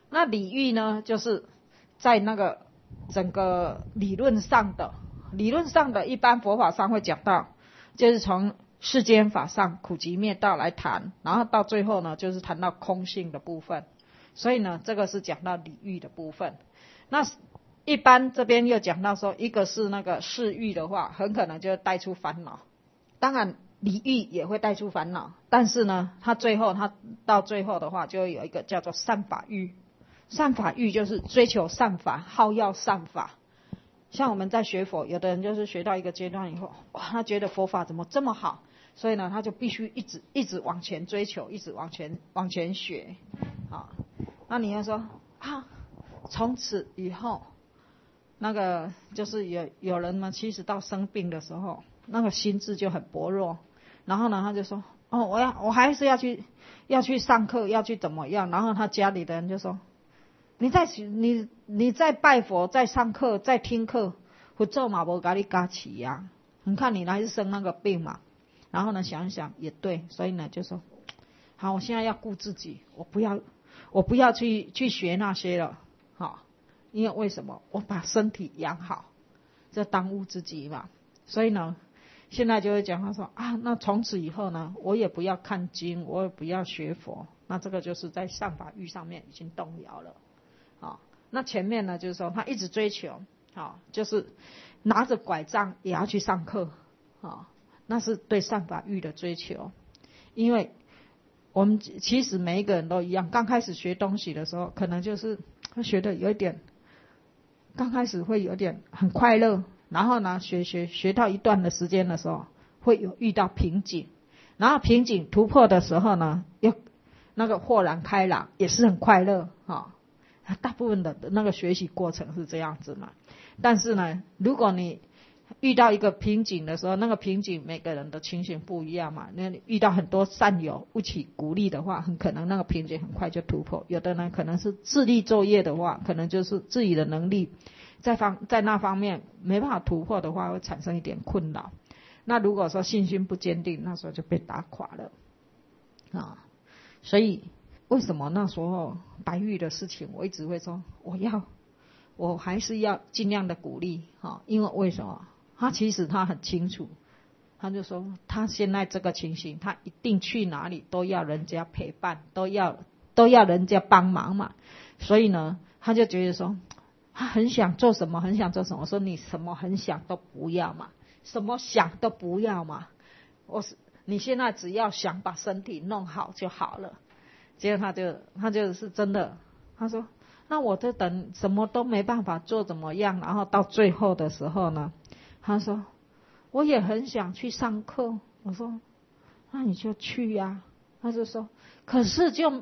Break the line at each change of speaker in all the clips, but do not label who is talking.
那理欲呢，就是在那个整个理论上的，一般佛法上会讲到，就是从世间法上苦集灭道来谈，然后到最后呢，就是谈到空性的部分。所以呢，这个是讲到理欲的部分。那一般这边又讲到说，一个是那个事欲的话，很可能就带出烦恼。当然理欲也会带出烦恼，但是呢，它到最后的话，就会有一个叫做善法欲。善法欲就是追求善法，好要善法。像我们在学佛，有的人就是学到一个阶段以后，哇，他觉得佛法怎么这么好，所以呢，他就必须一直往前追求，一直往前学。好，那你要说啊，从此以后，那个就是有人嘛，其实到生病的时候，那个心智就很薄弱，然后呢，他就说，哦，我还是要去上课，要去怎么样？然后他家里的人就说，你在拜佛，在上课，在听课，佛咒嘛无给你加持呀，你看你还是生那个病嘛。然后呢，想一想也对，所以呢就说，好，我现在要顾自己，我不要去学那些了，好，因为什么？我把身体养好，这当务之急嘛。所以呢，现在就会讲他说啊，那从此以后呢，我也不要看经，我也不要学佛，那这个就是在善法欲上面已经动摇了。好，那前面呢，就是说他一直追求，好，就是拿着拐杖也要去上课，好，那是对善法欲的追求。因为我们其实每一个人都一样，刚开始学东西的时候，可能就是会学的有一点，刚开始会有点很快乐，然后呢，学到一段的时间的时候，会遇到瓶颈，然后瓶颈突破的时候呢，又那个豁然开朗，也是很快乐，哈。大部分的那个学习过程是这样子嘛。但是呢，如果你遇到一个瓶颈的时候，那个瓶颈每个人的情形不一样嘛。那遇到很多善友一起鼓励的话，很可能那个瓶颈很快就突破。有的人可能是自力作业的话，可能就是自己的能力在那方面没办法突破的话，会产生一点困扰。那如果说信心不坚定，那时候就被打垮了啊。所以为什么那时候白玉的事情，我一直会说我还是要尽量的鼓励哈，因为什么？他其实他很清楚，他就说他现在这个情形，他一定去哪里都要人家陪伴，都要人家帮忙嘛。所以呢，他就觉得说他很想做什么，很想做什么。我说你什么很想都不要嘛，什么想都不要嘛。你现在只要想把身体弄好就好了。结果他就是真的，他说那我就等什么都没办法做怎么样？然后到最后的时候呢，他说我也很想去上课。我说那你就去呀。他就说可是就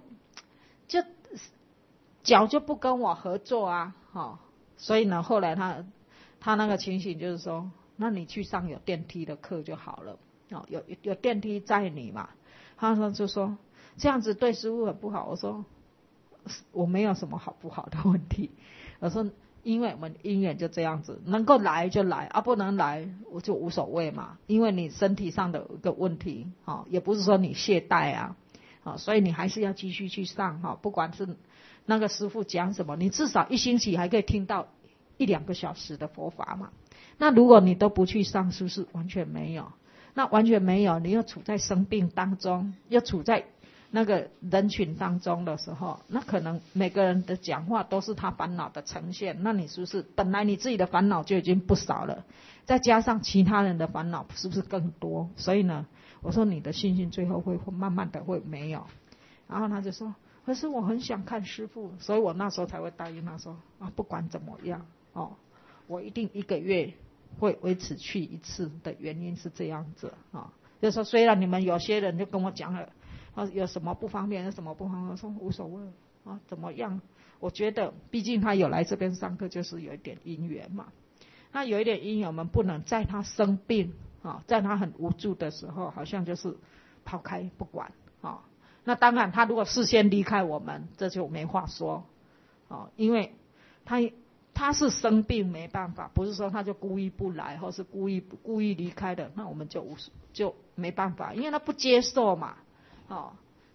脚就不跟我合作啊，所以呢后来他那个情形就是说，那你去上有电梯的课就好了，有电梯载你嘛。他说就说这样子对师父很不好。我说我没有什么好不好的问题，我说因为我们因缘就这样子，能够来就来啊，不能来我就无所谓嘛。因为你身体上的一个问题，也不是说你懈怠啊，所以你还是要继续去上，不管是那个师父讲什么，你至少一星期还可以听到1-2个小时的佛法嘛。那如果你都不去上，是不是完全没有？那完全没有，你又处在生病当中，又处在那个人群当中的时候，那可能每个人的讲话都是他烦恼的呈现。那你是不是本来你自己的烦恼就已经不少了，再加上其他人的烦恼，是不是更多？所以呢，我说你的信心最后会慢慢的会没有。然后他就说可是我很想看师父，所以我那时候才会答应他说不管怎么样我一定1个月会维持去1次的原因是这样子就是说虽然你们有些人就跟我讲了有什么不方便，有什么不方便，我说无所谓怎么样？我觉得毕竟他有来这边上课，就是有一点因缘嘛。那有一点因缘，我们不能在他生病在他很无助的时候，好像就是抛开不管那当然，他如果事先离开我们，这就没话说因为他是生病没办法，不是说他就故意不来，或是故意离开的，那我们就没办法，因为他不接受嘛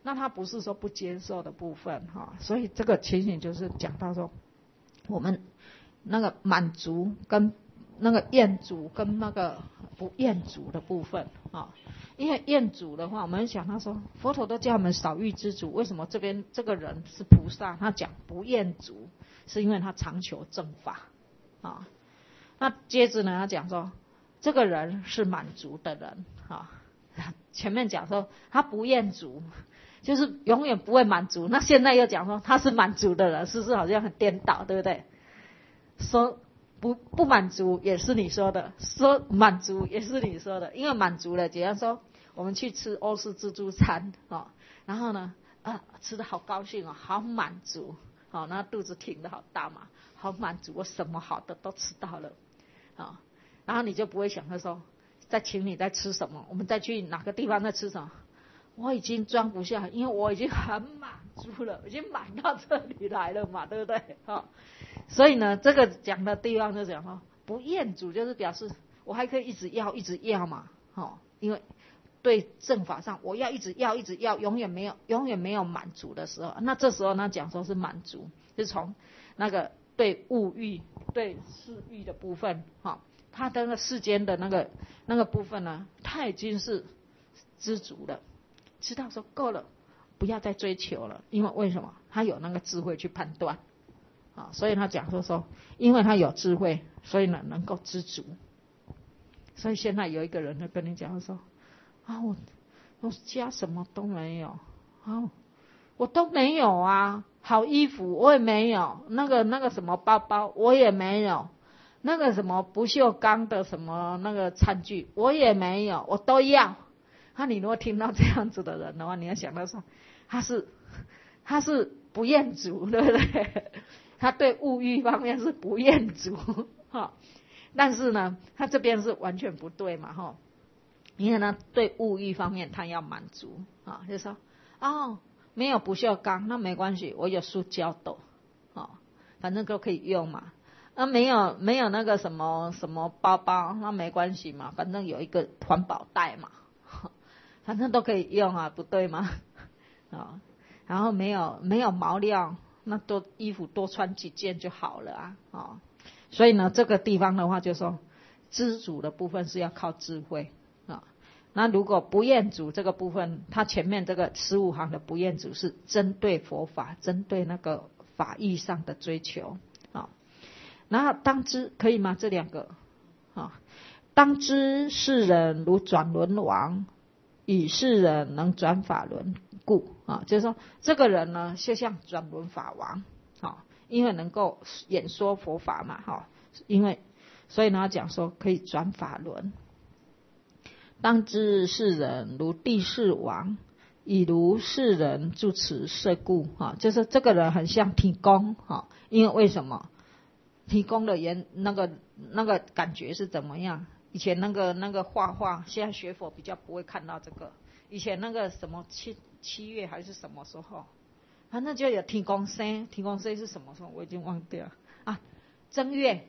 那他不是说不接受的部分哈，所以这个情形就是讲到说，我们那个满足跟那个厌足跟那个不厌足的部分啊。因为厌足的话，我们想他说佛陀都叫我们少欲知足，为什么这边这个人是菩萨，他讲不厌足，是因为他常求正法啊。那接着呢，他讲说这个人是满足的人啊。前面讲说他不厌足，就是永远不会满足。那现在又讲说他是满足的人，是不是好像很颠倒，对不对？说不满足也是你说的，说满足也是你说的。因为满足了，比方说我们去吃欧式自助餐然后呢吃得好高兴好满足然后肚子挺得好大嘛，好满足，我什么好的都吃到了然后你就不会想说再请你再吃什么，我们再去哪个地方再吃什么，我已经装不下，因为我已经很满足了，已经满到这里来了嘛，对不对所以呢，这个讲的地方就讲说不厌足，就是表示我还可以一直要一直要嘛因为对正法上我要一直要一直要，永远没有满足的时候，那这时候呢讲说是满足，就是从那个对物欲对事欲的部分他的那个世间的那个部分呢，他已经是知足了，知道说够了，不要再追求了。因为什么？他有那个智慧去判断所以他讲说因为他有智慧，所以呢能够知足。所以现在有一个人就跟你讲说我家什么都没有我都没有啊，好衣服我也没有，那个什么包包我也没有，那个什么不锈钢的什么那个餐具我也没有，我都要。你如果听到这样子的人的话，你要想到说他是不厌足，对不对？他对物欲方面是不厌足但是呢他这边是完全不对嘛因为呢对物欲方面他要满足就是说没有不锈钢那没关系，我有塑胶的反正都可以用嘛。没有那个什么包包那没关系嘛，反正有一个环保袋嘛反正都可以用不对吗然后没有毛料，那衣服多穿几件就好了所以呢这个地方的话就说知足的部分是要靠智慧那如果不厌足这个部分，它前面这个15行的不厌足是针对佛法，针对那个法义上的追求然后当知可以吗？这两个当知世人如转轮王，以世人能转法轮故就是说这个人呢就像转轮法王因为能够演说佛法嘛因为所以呢讲说可以转法轮。当知世人如地势王，以如世人住持摄故就是这个人很像天公因为为什么天公的那个感觉是怎么样？以前那个画，现在学佛比较不会看到这个。以前那个什么七月还是什么时候，反正就有天公生，天公生是什么时候我已经忘掉了正月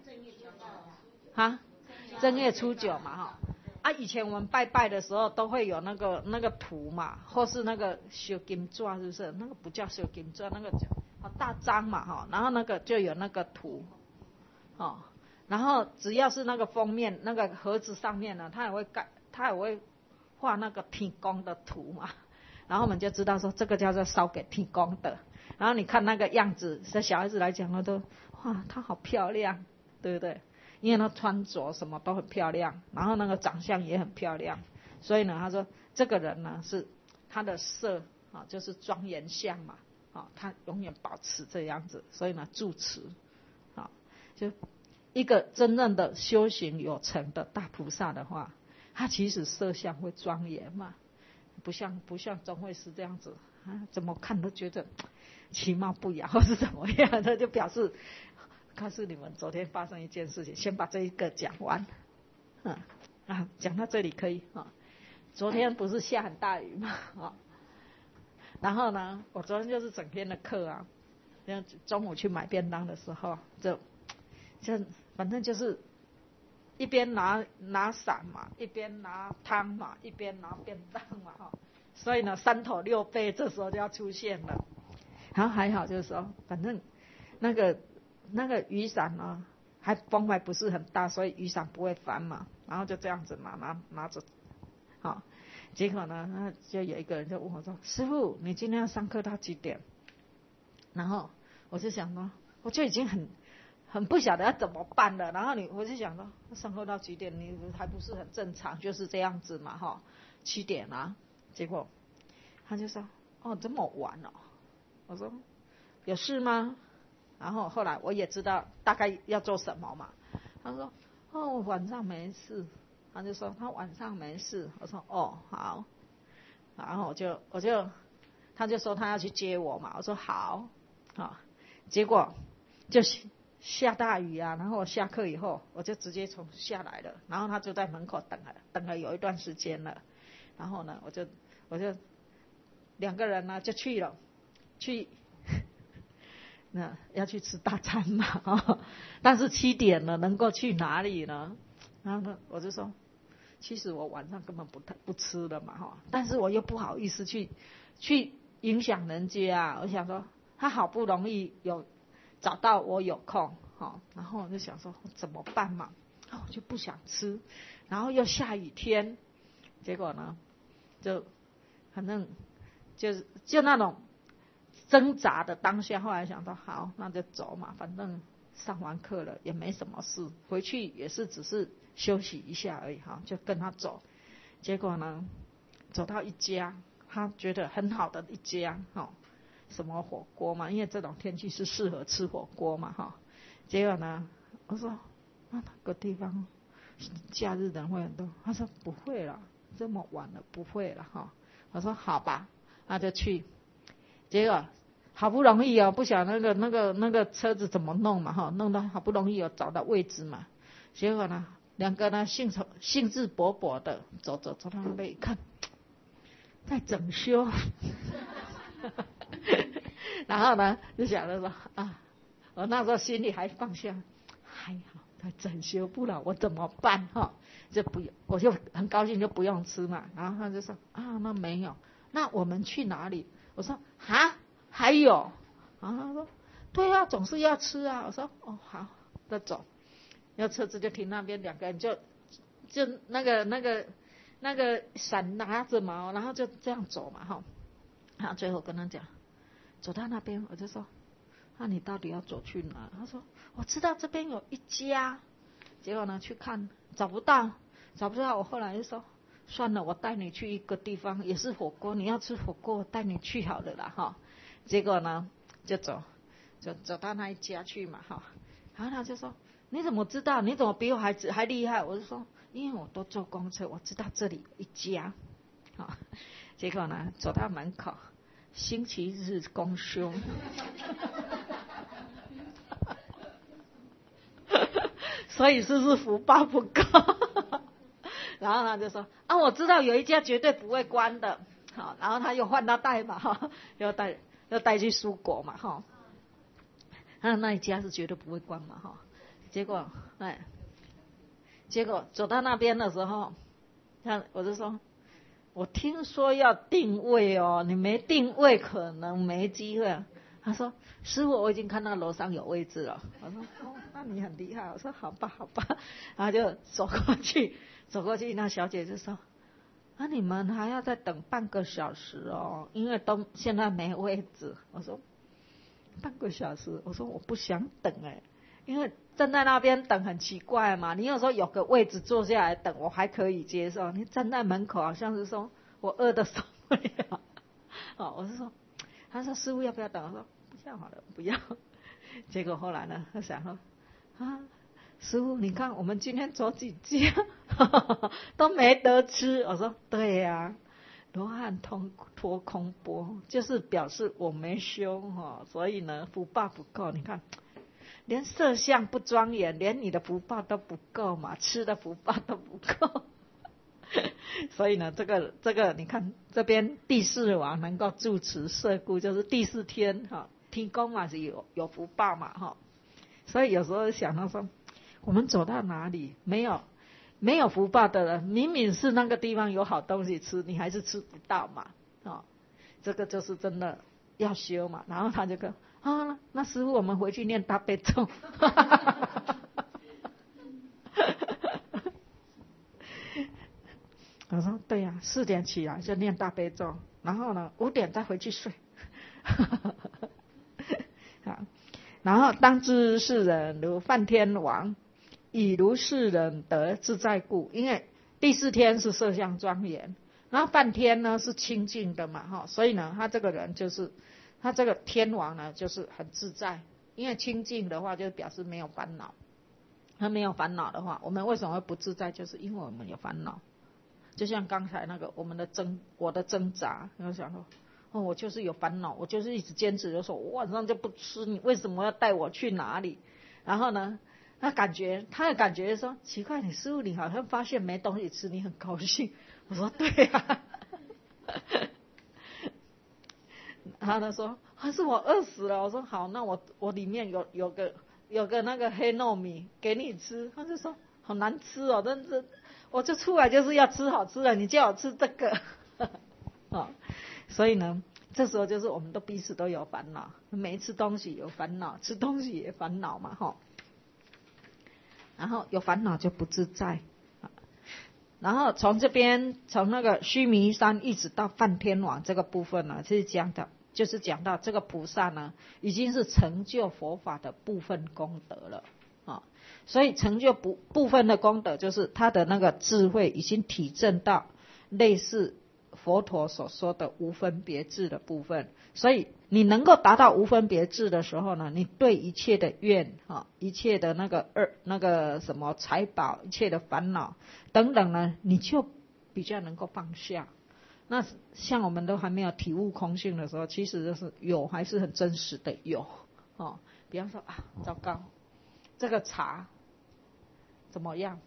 正月初九嘛以前我们拜拜的时候都会有那个图嘛，或是那个小金纸，是不是？那个不叫小金纸，那个叫大章嘛然后那个就有那个图然后只要是那个封面那个盒子上面呢，他也会画那个天公的图嘛，然后我们就知道说这个叫做烧给天公的。然后你看那个样子，在小孩子来讲呢，都她好漂亮，对不对？因为他穿着什么都很漂亮，然后那个长相也很漂亮，所以呢他说这个人呢是他的色就是庄严相嘛他永远保持这样子，所以呢住持就一个真正的修行有成的大菩萨的话，他其实色相会庄严嘛，不像宗慧师这样子怎么看都觉得其貌不扬或是怎么样的，就表示告诉你们昨天发生一件事情，先把这一个讲完讲到这里可以昨天不是下很大雨嘛然后呢我昨天就是整天的课中午去买便当的时候就反正就是一边拿伞嘛，一边拿汤嘛，一边拿便当嘛所以呢三头六臂这时候就要出现了。然后还好就是说，反正那个雨伞呢，风还不是很大，所以雨伞不会翻嘛。然后就这样子嘛，拿着，好，结果呢，就有一个人就问我说：“师父，你今天要上课到几点？”然后我就想说，我就已经很不晓得要怎么办了。然后我就想说，上课到几点？你还不是很正常，就是这样子嘛，哈，7点啊。结果他就说：“哦，这么晚哦。”我说：“有事吗？”然后后来我也知道大概要做什么嘛。他说：“哦，晚上没事。”他就说他晚上没事。我说：“哦，好。”然后他就说他要去接我嘛。我说好。好，结果就下大雨啊。然后我下课以后，我就直接下来了。然后他就在门口等了有一段时间了。然后呢，我就2个人呢就去了，那要去吃大餐嘛，但是7点了，能够去哪里呢？然后呢，我就说，其实我晚上根本不吃了嘛，但是我又不好意思去影响人家，我想说他好不容易找到我有空，然后我就想说怎么办嘛，我就不想吃，然后又下雨天，结果呢，就反正就那种挣扎的当下，后来想到好，那就走嘛，反正上完课了也没什么事，回去也是只是休息一下而已，就跟他走。结果呢，走到一家他觉得很好的一家，什么火锅嘛，因为这种天气是适合吃火锅嘛，结果呢，我说那个地方假日人会很多，他说不会了，这么晚了不会了，我说好吧，那就去。结果好不容易不晓得那个车子怎么弄嘛，弄到好不容易有找到位置嘛。结果呢，2个呢兴致勃勃的走到那边一看，在整修。然后呢就想着说啊，我那时候心里还放下，还好在整修，不然我怎么办就不用，我就很高兴就不用吃嘛。然后他就说啊，那没有，那我们去哪里？我说啊，还有。然后他说对啊，总是要吃啊。我说哦好，那走。然后车子就停那边，2个人就那个伞拿着嘛，然后就这样走嘛然后最后跟他讲，走到那边我就说，那你到底要走去哪？他说我知道这边有一家。结果呢去看找不到。我后来就说算了，我带你去一个地方也是火锅，你要吃火锅我带你去好了啦结果呢就走到那一家去嘛然后他就说你怎么知道？你怎么比我还厉害？我就说因为我都坐公车，我知道这里有一家结果呢走到门口，星期日公休。所以是不是福报不够？然后他就说啊，我知道有一家绝对不会关的。好，然后他又换他带嘛又带去蔬果嘛那一家是绝对不会关嘛结果走到那边的时候，我就说我听说要定位你没定位可能没机会。他说师父，我已经看到楼上有位置了。我说哦，那你很厉害。我说好吧。然后就走过去，那小姐就说啊，你们还要再等半个小时因为现在没位置。我说半个小时，我说我不想等因为站在那边等很奇怪嘛。你有时候有个位置坐下来等我还可以接受，你站在门口好像是说我饿得受不了。我是说，他说师父要不要等？我说不要好了，不要。结果后来呢，他想说啊，师父你看我们今天走几家都没得吃。我说对呀，罗汉脱空钵，就是表示我没修所以呢福报不够。你看连色相不庄严，连你的福报都不够嘛，吃的福报都不够。所以呢这个你看这边第4王能够住持摄顾，就是第4天天公嘛是有福报嘛所以有时候想到说我们走到哪里没有福报的人，明明是那个地方有好东西吃，你还是吃不到嘛哦，这个就是真的要修嘛。然后他就跟那师父我们回去念大悲咒。我说对呀，4点起来就念大悲咒，然后呢5点再回去睡。然后当知世人如梵天王，以如是人得自在故。因为第4天是色相庄严，然后梵天呢是清净的嘛，所以呢他这个人就是他这个天王呢就是很自在。因为清净的话就表示没有烦恼，他没有烦恼的话，我们为什么会不自在，就是因为我们有烦恼。就像刚才那个我的挣扎，然后想说我就是有烦恼，我就是一直坚持就说我晚上就不吃，你为什么要带我去哪里？然后呢他的感觉说奇怪，你师父你好像发现没东西吃，你很高兴。我说对啊。然后他说是我饿死了。我说好，那我里面有个那个黑糯米给你吃。他就说好难吃哦，真是我就出来就是要吃好吃的，你叫我吃这个。所以呢这时候就是我们彼此都有烦恼，每一吃东西有烦恼，吃东西也烦恼嘛，然后有烦恼就不自在。然后从那个须弥山一直到梵天王这个部分呢，就是讲到这个菩萨呢已经是成就佛法的部分功德了。所以成就部分的功德，就是他的那个智慧已经体证到类似佛陀所说的无分别智的部分。所以你能够达到无分别智的时候呢，你对一切的愿一切的那个什么财宝，一切的烦恼等等呢，你就比较能够放下。那像我们都还没有体悟空性的时候，其实就是有还是很真实的有。比方说糟糕，这个茶怎么样？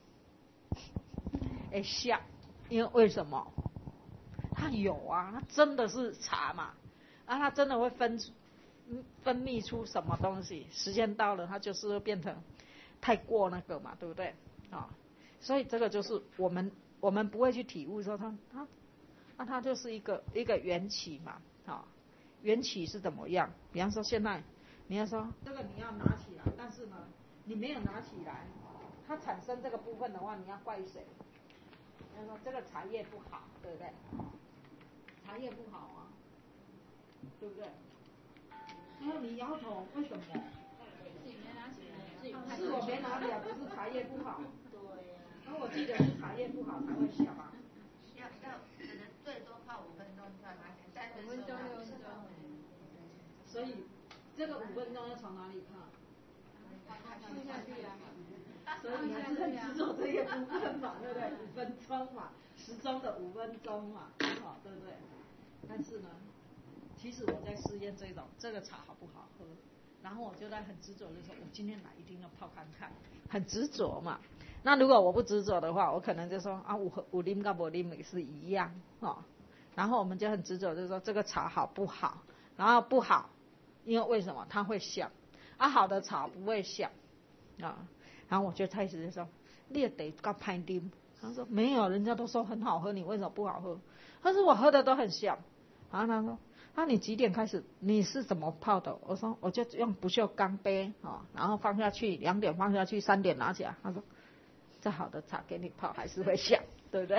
像，因为为什么？它有它真的是茶嘛，它真的会分泌出什么东西？时间到了，它就是会变成太过那个嘛，对不对？所以这个就是我们不会去体悟说它就是一个缘起嘛，缘起是怎么样？比方说现在你要说这个你要拿起来，但是呢你没有拿起来，它产生这个部分的话，你要怪谁？你要说这个茶叶不好，对不对？茶叶不好对不对？然后你摇头，为什么？自己没拿起来，是我没拿起来，不是茶叶不好。对呀。那我记得是茶叶不好才会响嘛。要可能最多泡5分钟就要拿起来，3分钟6分钟。所以这个5分钟要从哪里看？放下去啊。所以你还是很执着这个部分嘛，对不对？5分钟嘛，时钟的5分钟嘛，对不对？但是呢，其实我在试验这个茶好不好喝，然后我就在很执着的说，我今天来一定要泡看看，很执着嘛。那如果我不执着的话，我可能就说有啉跟没啉也是一样然后我们就很执着，就是说这个茶好不好，然后不好，因为为什么它会响，好的茶不会响然后我就开始就说，你的茶够歹啉。他说没有，人家都说很好喝，你为什么不好喝？他说我喝的都很香。然后他说你几点开始？你是怎么泡的？我说我就用不锈钢杯然后放下去，2点放下去，3点拿起来。他说再好的茶给你泡还是会香，对不对？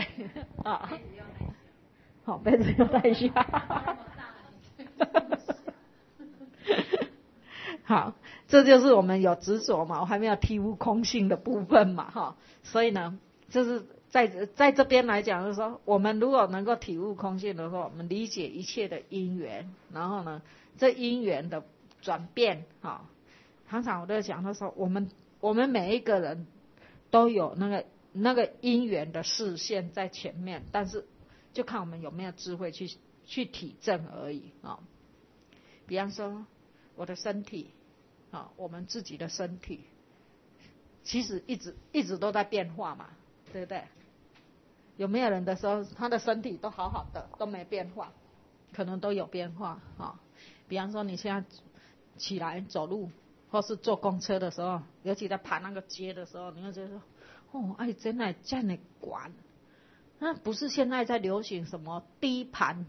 杯子要带下。好，这就是我们有执着嘛，我还没有体悟空性的部分嘛所以呢就是在这边来讲，就是说我们如果能够体悟空性的话，我们理解一切的因缘，然后呢这因缘的转变常常我都讲的时候，我们每一个人都有那个因缘的视线在前面，但是就看我们有没有智慧去体证而已比方说我的身体我们自己的身体其实一直都在变化嘛，对不对？有没有人的时候他的身体都好好的都没变化？可能都有变化比方说你现在起来走路或是坐公车的时候，尤其在爬那个阶的时候，你会觉得真的这样的管，那不是现在在流行什么低盘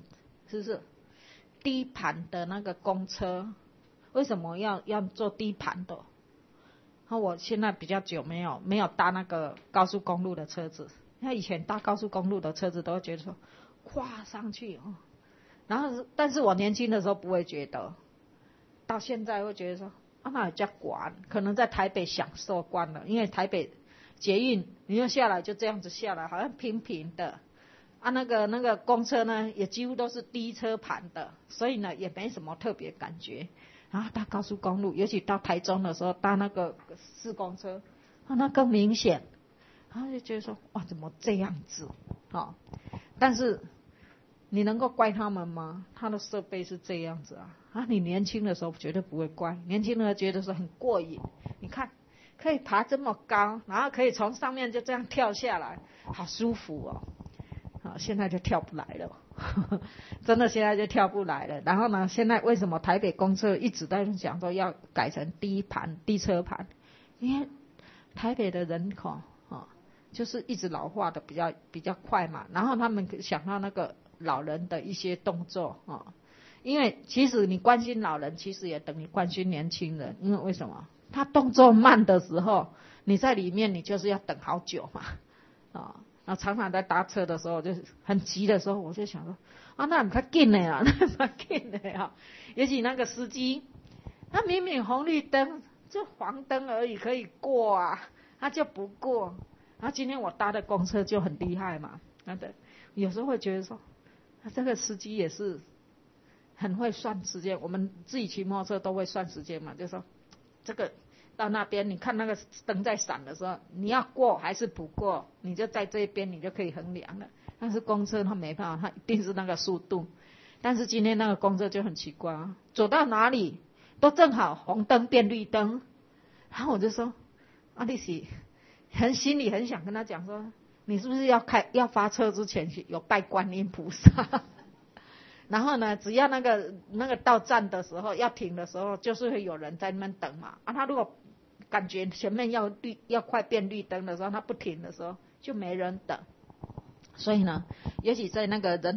是不是？低盘的那个公车，为什么要做低盘的？我现在比较久没有搭那个高速公路的车子，因为以前搭高速公路的车子都会觉得说跨上去然后但是我年轻的时候不会觉得，到现在会觉得说那也叫管，可能在台北享受惯了，因为台北捷运你要下来就这样子下来，好像平平的那个公车呢也几乎都是低车盘的，所以呢也没什么特别感觉。然后搭高速公路，尤其到台中的时候搭那个市公车那更明显，然后就觉得说哇怎么这样子但是你能够怪他们吗？他的设备是这样子你年轻的时候绝对不会怪，年轻人觉得说很过瘾，你看可以爬这么高，然后可以从上面就这样跳下来，好舒服现在就跳不来了真的现在就跳不来了。然后呢，现在为什么台北公车一直在讲说要改成低车盘？因为台北的人口就是一直老化的比较快嘛，然后他们想到那个老人的一些动作因为其实你关心老人，其实也等于关心年轻人，因为为什么？他动作慢的时候，你在里面你就是要等好久嘛然后常常在搭车的时候，就是很急的时候，我就想说那很快紧的那很快紧的尤其那个司机，他明明红绿灯就黄灯而已可以过他就不过。然后今天我搭的公车就很厉害嘛，有时候会觉得说这个司机也是很会算时间，我们自己骑摩托车都会算时间嘛，就说这个到那边你看那个灯在闪的时候，你要过还是不过，你就在这边你就可以衡量了。但是公车它没办法，它一定是那个速度。但是今天那个公车就很奇怪走到哪里都正好红灯变绿灯，然后我就说你是心里很想跟他讲说，你是不是要发车之前有拜观音菩萨然后呢只要那个到站的时候要停的时候，就是会有人在那边等嘛他如果感觉前面要快变绿灯的时候，他不停的时候就没人等。所以呢，尤其在那个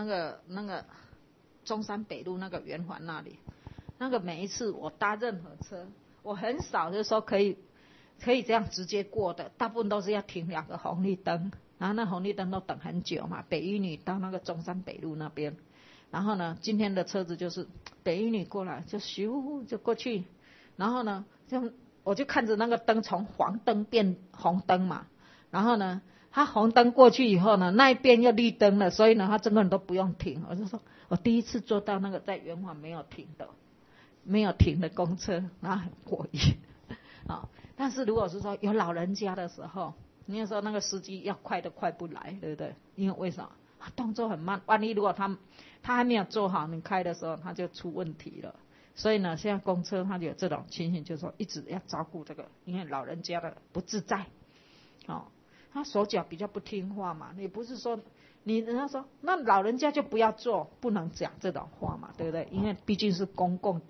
中山北路那个圆环那里，那个每一次我搭任何车，我很少就是说可以这样直接过的，大部分都是要停2个红绿灯，然后那红绿灯都等很久嘛。北一女到那个中山北路那边，然后呢，今天的车子就是北一女过来就咻就过去，然后呢，我就看着那个灯从黄灯变红灯嘛，然后呢，它红灯过去以后呢，那一边又绿灯了，所以呢，它整个人都不用停。我就说我第一次坐到那个在圆环没有停的公车，然后很过瘾但是如果是说有老人家的时候，你有时候那个司机要快都快不来，对不对？因为为什么？动作很慢，万一如果他还没有做好，你开的时候他就出问题了。所以呢，现在公车它有这种情形，就是说一直要照顾这个，因为老人家的不自在他手脚比较不听话嘛。也不是说人家说那老人家就不要坐，不能讲这种话嘛，对不对？因为毕竟是公共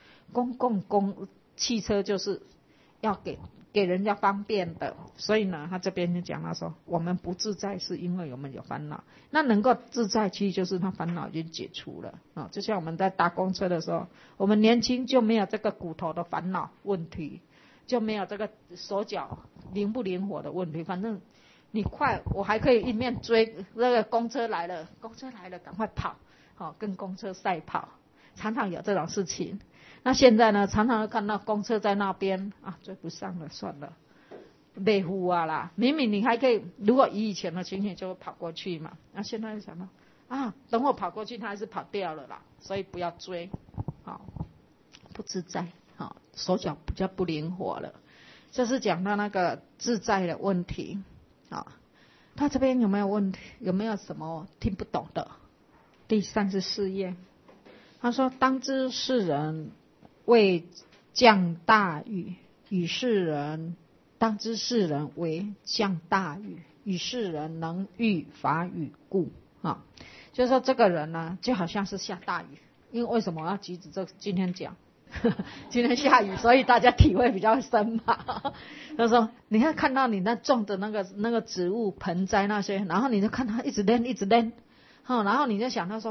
汽车，就是要给人家方便的。所以呢，他这边就讲他说我们不自在是因为我们有烦恼，那能够自在其实就是他烦恼已经解除了就像我们在搭公车的时候，我们年轻就没有这个骨头的烦恼问题，就没有这个手脚灵不灵活的问题。反正你快，我还可以一面追那个公车来了赶快跑跟公车赛跑，常常有这种事情。那现在呢，常常看到公车在那边追不上了，算了，没呼啦。明明你还可以，如果以前的情形就会跑过去嘛。那现在就想到等我跑过去，他还是跑掉了啦，所以不要追不自在手脚比较不灵活了。这是讲到那个自在的问题他这边有没有问题？有没有什么听不懂的？第34页，他说当知世人为降大雨，与世人当知世人为降大雨，与世人能遇法雨故就是说这个人呢，就好像是下大雨。因为为什么我要举止今天讲今天下雨，所以大家体会比较深嘛。他说你看到你那种的那个植物盆栽那些，然后你就看它一直扔然后你就想到说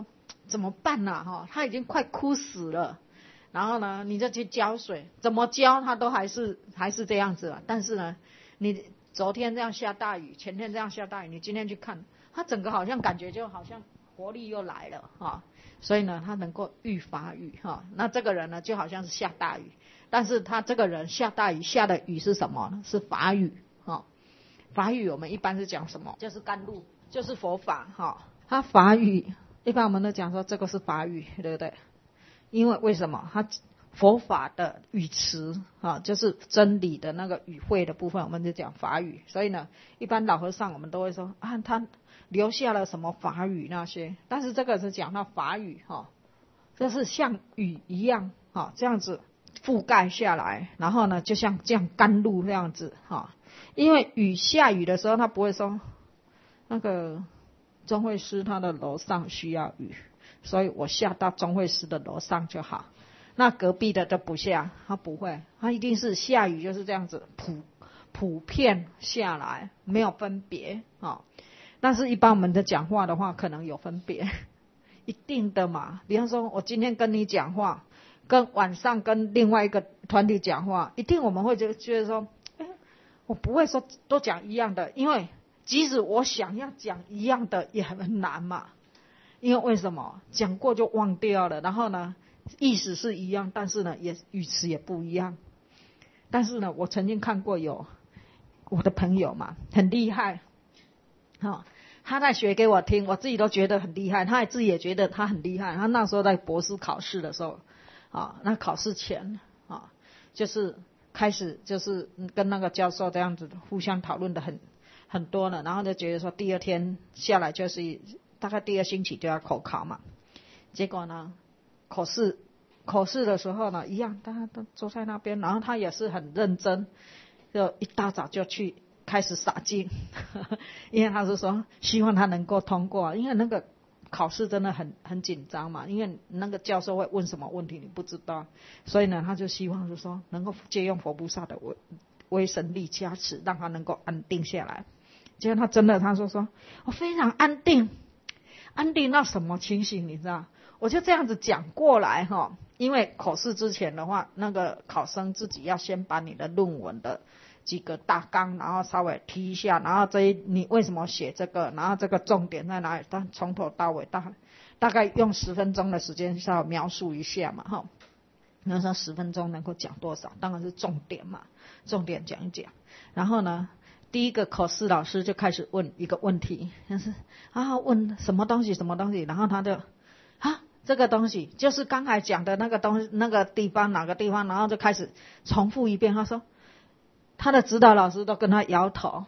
怎么办啊？他已经快哭死了。然后呢，你就去浇水，怎么浇他都还是这样子了。但是呢，你昨天这样下大雨，前天这样下大雨，你今天去看，他整个好像感觉就好像活力又来了所以呢，他能够御法雨那这个人呢，就好像是下大雨，但是他这个人下大雨下的雨是什么呢？是法雨法语我们一般是讲什么？就是甘露，就是佛法他法语一般我们都讲说这个是法语，对不对？因为什么？他佛法的语词就是真理的那个语汇的部分，我们就讲法语。所以呢，一般老和尚我们都会说他留下了什么法语那些，但是这个是讲到法语这是像雨一样这样子覆盖下来，然后呢，就像这样甘露这样子因为下雨的时候，他不会说那个钟慧师他的楼上需要雨，所以我下到钟慧师的楼上就好。那隔壁的都不下，他不会，他一定是下雨就是这样子普遍下来，没有分别但是一般我们的讲话的话，可能有分别，一定的嘛。比方说，我今天跟你讲话，跟晚上跟另外一个团体讲话，一定我们会觉得说，我不会说都讲一样的，因为即使我想要讲一样的也很难嘛。因为什么？讲过就忘掉了，然后呢，意思是一样，但是呢，语词也不一样。但是呢，我曾经看过有我的朋友嘛，很厉害他在学给我听，我自己都觉得很厉害，他自己也觉得他很厉害。他那时候在博士考试的时候那考试前就是开始就是跟那个教授这样子互相讨论的很多了，然后就觉得说第二天下来就是大概第二星期就要口考嘛。结果呢，考试的时候呢，一样大家都坐在那边，然后他也是很认真，就一大早就去开始洒劲因为他是说希望他能够通过，因为那个考试真的很紧张嘛，因为那个教授会问什么问题你不知道，所以呢他就希望是说能够借用佛菩萨的威神力加持，让他能够安定下来。结果他真的他说我非常安定到什么情形你知道？我就这样子讲过来因为考试之前的话，那个考生自己要先把你的论文的几个大纲然后稍微提一下，然后你为什么写这个，然后这个重点在哪里，但从头到尾大概用10分钟的时间稍微描述一下嘛那说10分钟能够讲多少？当然是重点嘛，重点讲一讲。然后呢，第一个考试老师就开始问一个问题，就是问什么东西，然后他就这个东西就是刚才讲的那个东西，那个地方哪个地方，然后就开始重复一遍。他说他的指导老师都跟他摇头，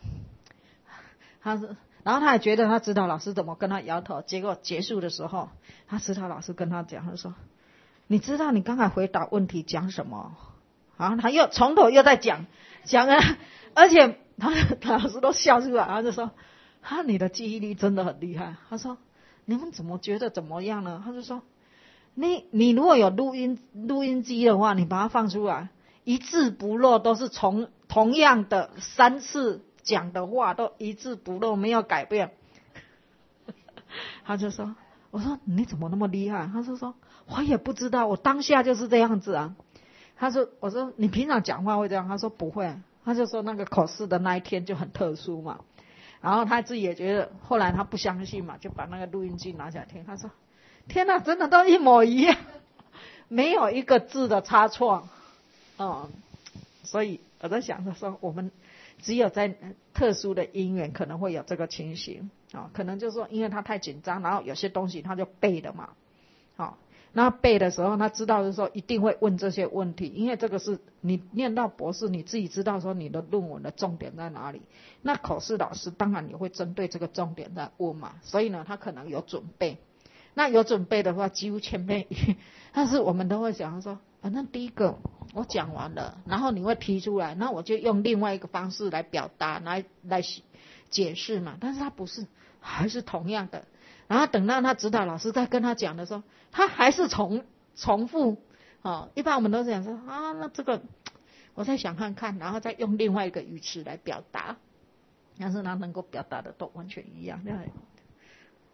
然后他也觉得他指导老师怎么跟他摇头。结果结束的时候，他指导老师跟他讲，他说你知道你刚才回答问题讲什么？然后他又从头又在讲而且他老师都笑出来，他就说你的记忆力真的很厉害。他说你们怎么觉得怎么样呢？他就说你如果有录音机的话，你把它放出来，一字不漏都是同样的3次讲的话都一字不漏，没有改变。他就说，我说你怎么那么厉害？他就说我也不知道，我当下就是这样子啊。我说你平常讲话会这样？他说不会。他就说那个考试的那一天就很特殊嘛。然后他自己也觉得，后来他不相信嘛，就把那个录音机拿起来听。他说天哪，真的都一模一样，没有一个字的差错所以我在想说我们只有在特殊的因缘可能会有这个情形可能就是说因为他太紧张，然后有些东西他就背了嘛那背的时候他知道就是说一定会问这些问题，因为这个是你念到博士你自己知道说你的论文的重点在哪里，那考试老师当然也会针对这个重点在问嘛，所以呢他可能有准备。那有准备的话几乎前面但是我们都会想说反正第一个我讲完了，然后你会提出来，那我就用另外一个方式来表达来解释嘛，但是他不是，还是同样的。然后等到他指导老师在跟他讲的时候，他还是重复一般我们都是想说那这个我再想看看，然后再用另外一个语词来表达，但是他能够表达的都完全一样。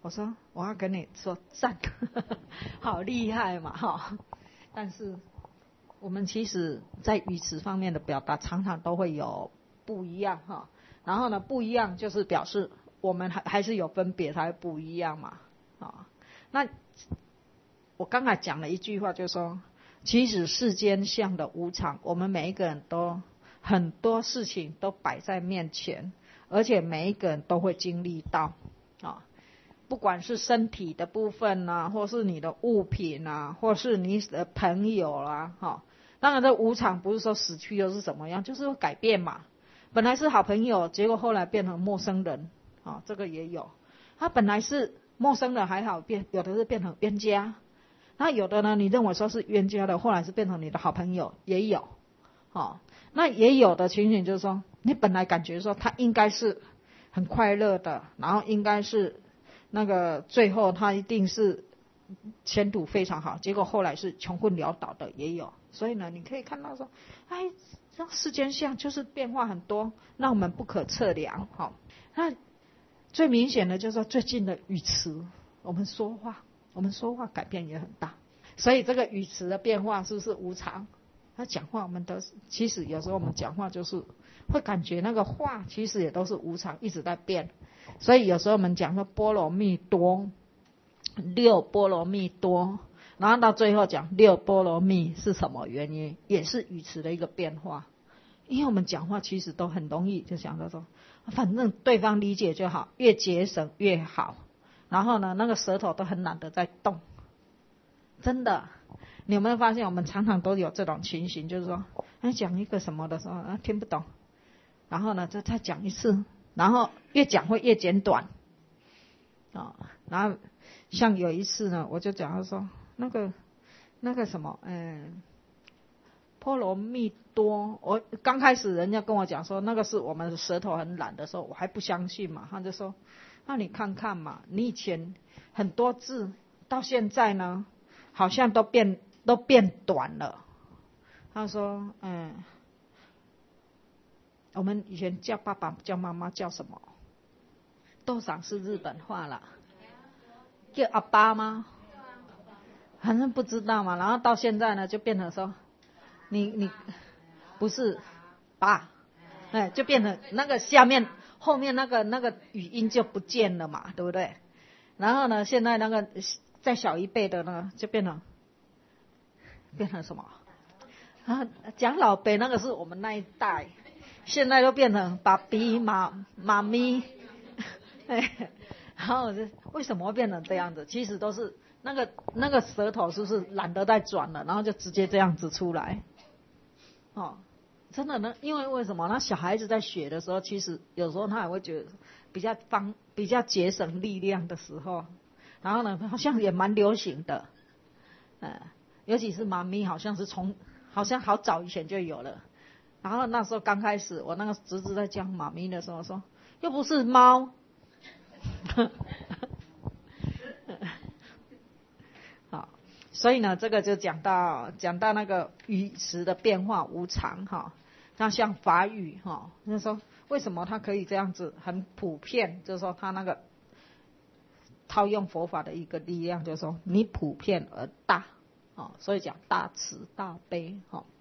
我说我要跟你说赞，好厉害嘛哈。但是我们其实在语词方面的表达常常都会有不一样哈。然后呢，不一样就是表示我们还是有分别才会不一样嘛啊。那我刚才讲了一句话，就是说，其实世间相的无常，我们每一个人都很多事情都摆在面前，而且每一个人都会经历到啊。不管是身体的部分啊，或是你的物品啊，或是你的朋友啦，哈。当然这无常不是说死去又是怎么样，就是会改变嘛。本来是好朋友，结果后来变成陌生人啊，这个也有。他本来是陌生人还好，有的是变成冤家。那有的呢，你认为说是冤家的，后来是变成你的好朋友，也有。那也有的情形就是说，你本来感觉说他应该是很快乐的，然后应该是那个最后他一定是前途非常好，结果后来是穷困潦倒的也有。所以呢，你可以看到说，这世间相就是变化很多，那我们不可测量。那最明显的就是说最近的语词，我们说话改变也很大，所以这个语词的变化是不是无常？那讲话我们都其实有时候我们讲话就是会感觉那个话其实也都是无常，一直在变。所以有时候我们讲说波罗蜜多，六波罗蜜多，然后到最后讲六波罗蜜是什么原因，也是语词的一个变化。因为我们讲话其实都很容易就想到说，反正对方理解就好，越节省越好。然后呢，那个舌头都很懒得在动。真的，你有没有发现我们常常都有这种情形，就是说讲一个什么的时候听不懂，然后呢再讲一次，然后越讲会越简短然后像有一次呢，我就讲到说那个什么波罗蜜多，我刚开始人家跟我讲说那个是我们的舌头很懒的时候，我还不相信嘛。他就说那你看看嘛，你以前很多字到现在呢好像都变短了。他说我们以前叫爸爸叫妈妈叫什么，多少是日本话了，叫阿爸吗？反正不知道嘛。然后到现在呢就变成说你不是爸，就变成那个下面后面那个语音就不见了嘛，对不对？然后呢，现在那个再小一辈的呢，就变成什么？讲老辈那个是我们那一代，现在都变成爸比妈咪，然后为什么会变成这样子？其实都是那个舌头是不是懒得再转了，然后就直接这样子出来。真的呢，因为为什么？那小孩子在学的时候，其实有时候他也会觉得比较节省力量的时候，然后呢，好像也蛮流行的，尤其是妈咪，好像好早以前就有了。然后那时候刚开始，我那个侄子在教妈咪的时候说，又不是猫。好，所以呢，这个就讲到那个语词的变化无常哈。那像法语就是说为什么它可以这样子很普遍，就是说它那个套用佛法的一个力量，就是说你普遍而大所以讲大慈大悲